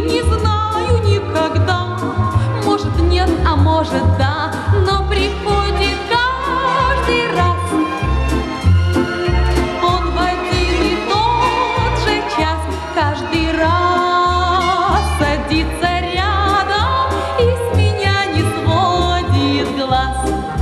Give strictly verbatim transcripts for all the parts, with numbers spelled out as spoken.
не знаю никогда. Может, нет, а может, да, но приходит каждый раз. Он в один и тот же час каждый раз садится рядом и с меня не сводит глаз.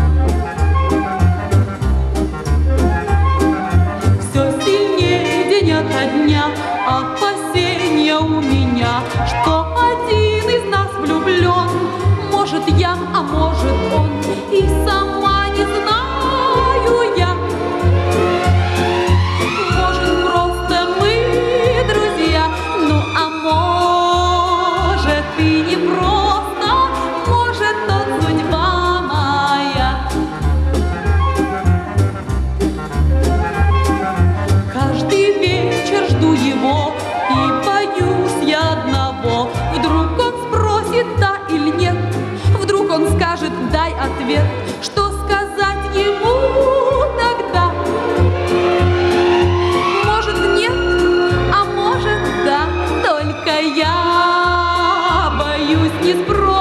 Все сильнее день ото дня опасения у меня, что один из нас влюблен. Может, я, а может, он, и сама не знаю я. Может, просто мы друзья, ну а может и не просто, может, то судьба моя. Каждый вечер жду его и боюсь я одного. Вдруг он спросит, да или нет, вдруг он скажет, дай ответ. Что сказать ему тогда? Может, нет, а может, да, только я боюсь не спросить.